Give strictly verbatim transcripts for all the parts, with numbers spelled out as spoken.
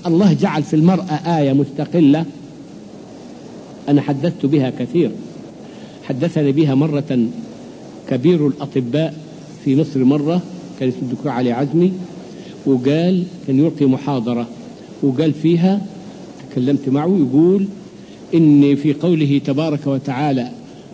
الله جعل في المرأة آية مستقلة أنا حدثت بها كثير. حدثني بها مرة كبير الأطباء في مصر، مرة كان اسمه الدكتور علي عزمي، وقال كان يلقي محاضرة وقال فيها، تكلمت معه، يقول إن في قوله تبارك وتعالى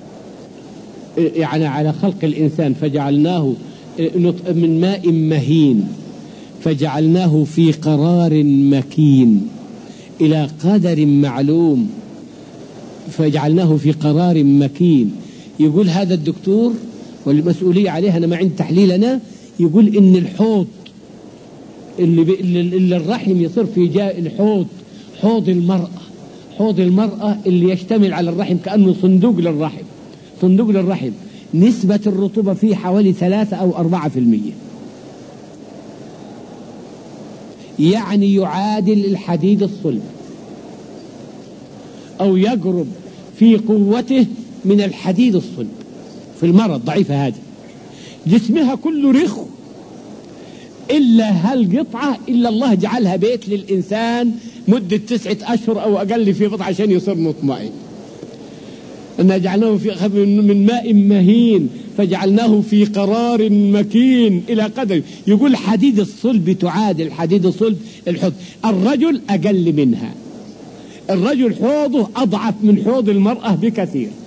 يعني على خلق الإنسان فجعلناه من ماء مهين فجعلناه في قرار مكين إلى قدر معلوم، فجعلناه في قرار مكين. يقول هذا الدكتور والمسؤولية عليها، أنا ما عندي تحليل، أنا يقول إن الحوض اللي, اللي الرحم يصير في جاء الحوض حوض المرأة، حوض المرأة اللي يشتمل على الرحم كأنه صندوق للرحم، صندوق للرحم، نسبة الرطوبة فيه حوالي ثلاثة أو أربعة في المية، يعني يعادل الحديد الصلب أو يقرب في قوته من الحديد الصلب. في المرأة الضعيفة هذه جسمها كله رخو إلا هالقطعة، إلا الله جعلها بيت للإنسان مدة تسعة أشهر أو أقل في بضع عشان يصير مطمئن. أنا جعلناه في من ماء مهين فجعلناه في قرار مكين إلى قدر. يقول حديد الصلب تعادل حديد الصلب الحوض، الرجل أقل منها، الرجل حوضه أضعف من حوض المرأة بكثير.